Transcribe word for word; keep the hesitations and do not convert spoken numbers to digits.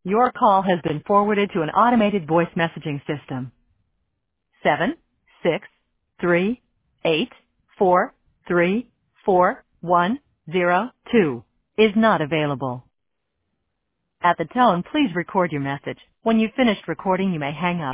Your call has been forwarded to an automated voice messaging system. Seven, six, three, eight, four, three, four, one, zero, two is not available. At the tone, please record your message. When you've finished recording, you may hang up.